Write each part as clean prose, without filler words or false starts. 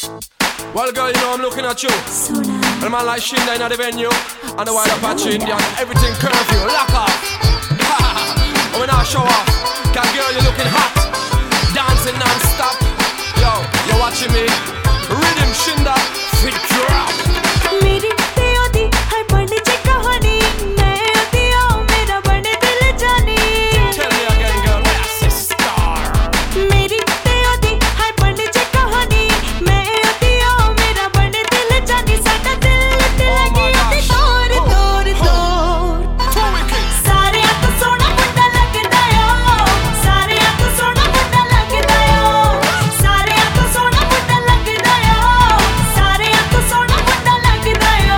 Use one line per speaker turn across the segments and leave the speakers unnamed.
Well, girl, you know I'm looking at you. And a man like Shinda in the venue, and the Wild Apache Indian, everything curfew, lock off. And we now show off. Cause girl, you're looking hot, dancing non-stop. Yo, you're watching me. Rhythm Shinda, fit drop.
मेरी तेरी दी है बड़ी सी कहानी मैं दिया मेरा बड़े दिल जानी
Tell me again, girl, where I say star.
मेरी तेरी दी है बड़ी सी कहानी मैं दिया मेरा बड़े दिल जानी साडा दिल लगी अभी तोर तोर तोर सारे तो सोना मुंडा लगदा यो सारे तो सोना मुंडा लगदा यो सारे तो सोना मुंडा लगदा यो सारे तो सोना मुंडा लगदा यो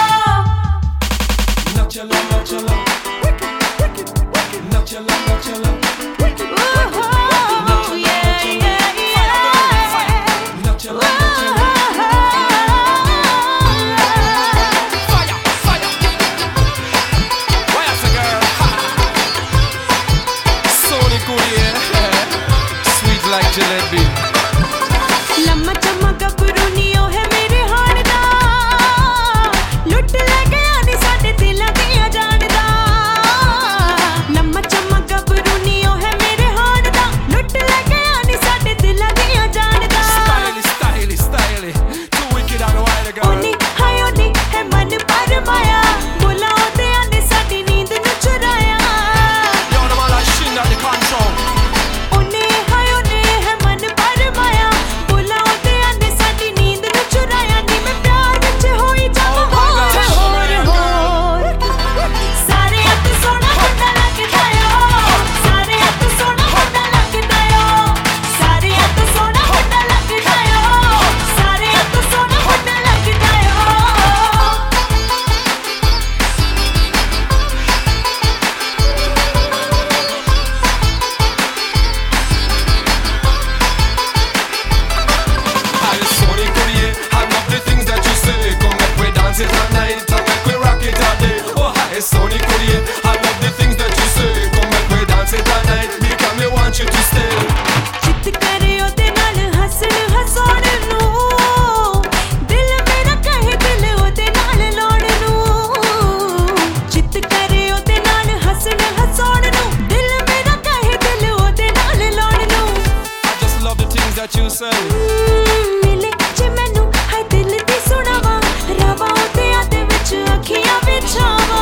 Nachala, nachala, wicked, wicked, wicked. Nachala, nachala, wicked, wicked,
oh yeah yeah yeah
nachala, nachala, fire, fire. Why is a girl? Sony Courier, sweet like jalebi.
लम्मा चम्मा गबरू नियो है मेरे हाण दा लुट ले गया नी साडे दिलां दियां जान दा लम्मा चम्मा गबरू नियो है मेरे हाण दा लुट ले गया नी साडे दिलां दियां जान दा
Stylish, stylish, stylish. Too wicked on the wild girl.
ओनी है मन पर माया बोला ओदे आने साडी नींद नु चुराया
Yo, the man like Shinda at the control.
ओने है मन पर माया बोला ओदे आने साडी नींद नु चुराया नी मैं प्यार विच होई जावां होर सारे हत्थ सोना मुंडा लगदा यो सारे हत्थ सोना मुंडा लगदा यो सारे हत्थ सोना मुंडा लगदा यो सारे हत्थ सोना मुंडा लगदा यो
Hi, Sony Courier. I love the things that you say. Come make we dance it all night, and make we rock it all day. Oh, hi, Sony Courier. I love the things that you say. Come make we dance it all night, because me want you to stay.
चित करे ओदे नाल हसन हसाण नू दिल मेरा कहे दिल ओदे नाल लाउण नू चित करे ओदे नाल हसन हसाण नू दिल मेरा कहे दिल ओदे नाल लाउण नू
I just love the things that you say.
मिले जे मैनू हाय दिल दी सुणावा रवा ओदे आदे विच अखियां विछावा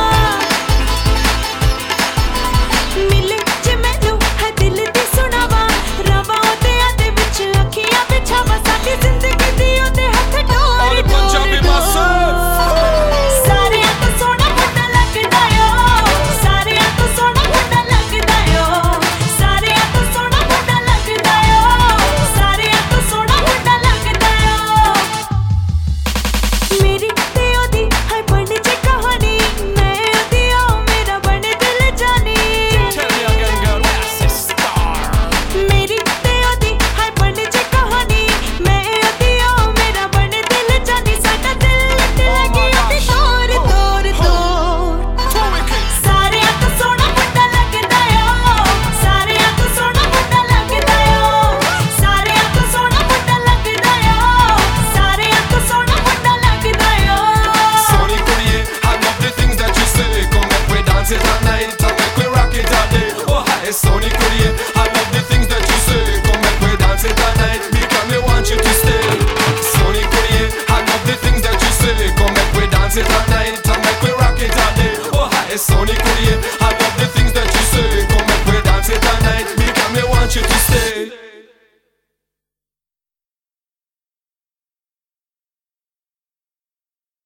मिले जे मैनू हाय दिल दी सुणावा रवा ओदे आदे विच अखियां विछावा साडी जिंदगी दी ओदे हत्थ
All
door
the Punjabi massive.
सारे तो सोना मुंडा लगदा यो सारे तो सोना मुंडा लगदा यो सारे तो सोना मुंडा लगदा यो सारे तो सोना मुंडा लगदा यो मेरी ते ओदी है बड़ी सी कहानी मैं दिया मेरा बड़े दिल जानी
Tell me again, girl, where I say star.
मेरी ते ओदी है बड़ी सी कहानी मैं दिया मेरा बड़े दिल जानी साडा दिल लगी अभी तोर तोर तोर
Too wicked.
सारे तो सोना मुंडा लगदा यो सारे तो सोना मुंडा लगदा यो सारे तो सोना मुंडा लगदा यो सारे तो सोना मुंडा लगदा यो
Sony Courier. I love the things that you say. Come make we dance it all night, and make we rock it all day. Oh, hi, Sony Courier. I love the things that you say. Come make we dance it all night, because me want you to stay. Sony Courier. I love the things that you say. Come make we dance it all